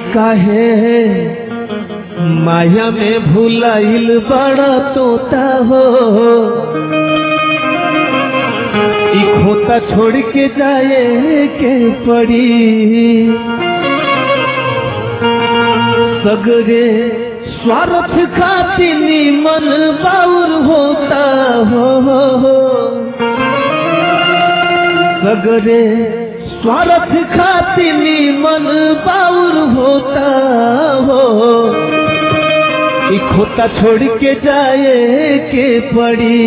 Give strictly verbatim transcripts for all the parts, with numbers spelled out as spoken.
काहे माया में भुलाइल बड़ा तोता हो, ई खोता छोड़ के जाए के पड़ी। सगरे स्वार्थ खातिर मन बाउर होता हो, सगरे स्वार्थ खातिर मन बाउर होता हो, ई खोता छोड़ के जाए के पड़ी।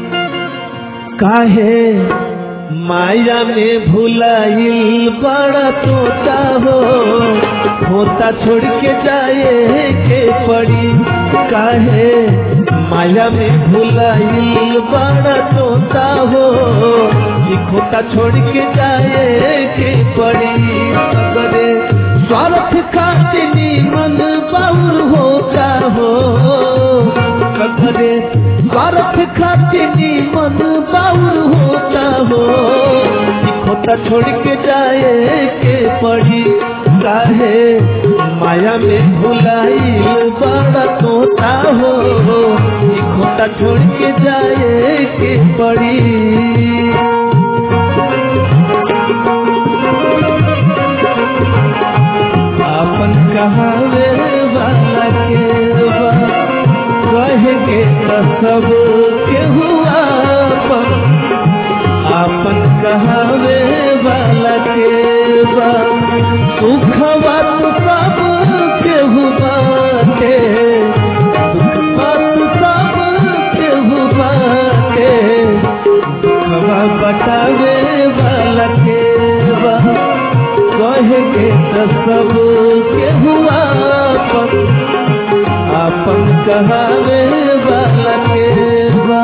काहे माया में भुलाइल बड़ा तोता हो, खोता छोड़ के जाए के पड़ी। काहे माया में भुलाइल बड़ा तोता हो, ये खोता छोड़ के जाए के पड़ी। सगरे स्वार्थ खातिर मन बाउर होता हो, सगरे स्वार्थ खातिर मन बाउर होता हो, ये खोता छोड़ के जाए के पड़ी। काहे माया में भुलाइल बड़ा तोता हो, ये खोता छोड़ के जाए के पड़ी। आपन कहावे वाला के बा, कहे के सब के हुआ आपन, आपन कहावे वाला के बा, सुखवा तो सब के हुआ के, दुखवा तो सब के हुआ के, दुखवा बटावे वाला के बा, कहे के सब के हुआ आपन, आपन कहावे वाला के बा।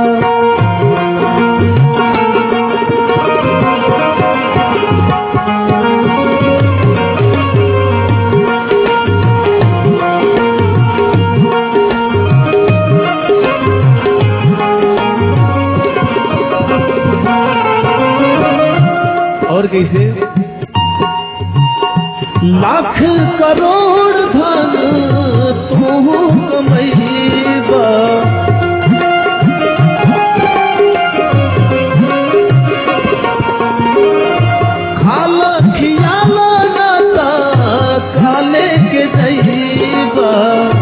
और कैसे लाख करोड़ धन तू कमैबा, खाला खियाला नाता काले के जैबा।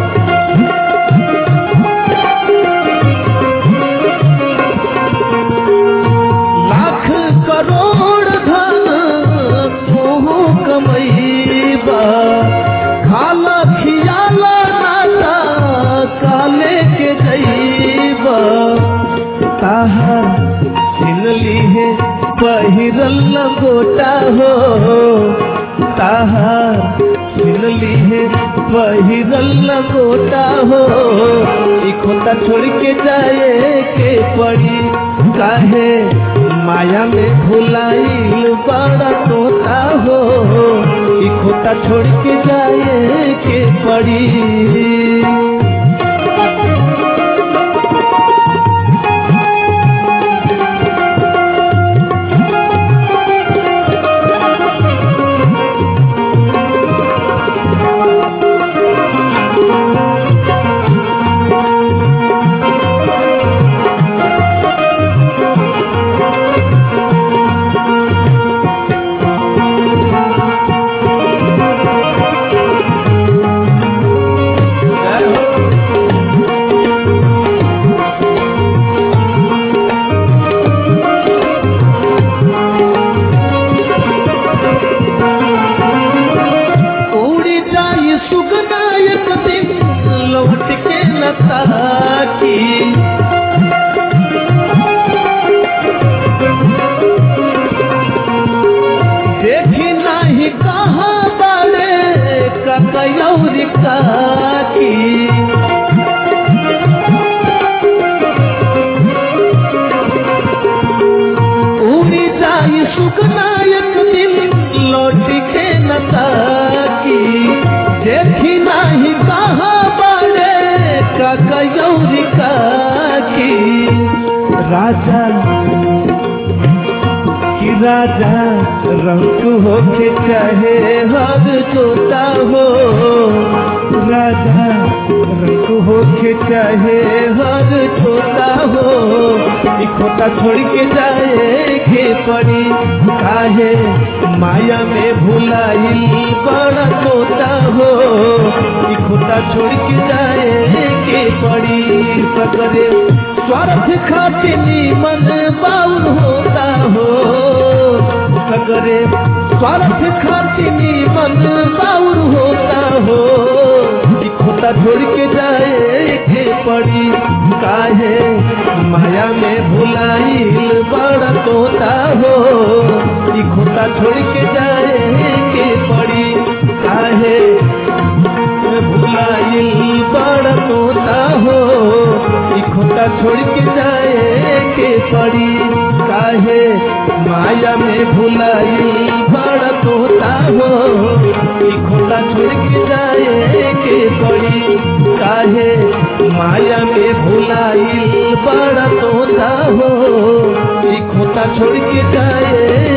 लाख करोड़ धन तू कमैबा, खाला खियाला नाता काले के जैबा। ताहर सिनली है पहिरल लंगोटा हो, ताहर सिनली है पहिरल लंगोटा हो, ई खोता छोड़ के जाए के पड़ी। काहे माया में भुलाइल बड़ा तोता हो, ई खोता छोड़ के जाए के पड़ी। देखी नहीं कहा बड़े ककयौरी काकी, उड़ी जाई सुगना एक दिन लौट के न ताकी। देखी नहीं कहा बड़े ककयौरी काकी, राजा राजा रंग हो के चाहे हर तोता हो, राजा रंग हो के चाहे हर तोता हो, खोता छोड़ के जाए के पड़ी काहे माया में भुलाई बड़ा तोता हो, खोता छोड़ के जाए के पड़ी सगरे स्वार्थ खातिर मन बाउल होता हो, सगरे स्वार्थ खातिर मन बाउल होता हो, खोता छोड़ के जाए के पड़ी काहे माया में भुलाई बड़ा तोता हो, खोता छोड़ के जाए के पड़ी काहे भुलाई बड़ा तोता हो, खोता छोड़ के जाए के पड़ी काहे माया में भुलाई बड़ा तोता हो, खोता छोड़ के जाए के पड़ी काहे माया में भुलाई बड़ा तोता हो, खोता छोड़ के जाए